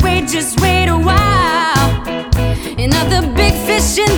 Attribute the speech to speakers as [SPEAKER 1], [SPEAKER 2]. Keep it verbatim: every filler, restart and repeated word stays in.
[SPEAKER 1] wait, just wait a while. Another big fish in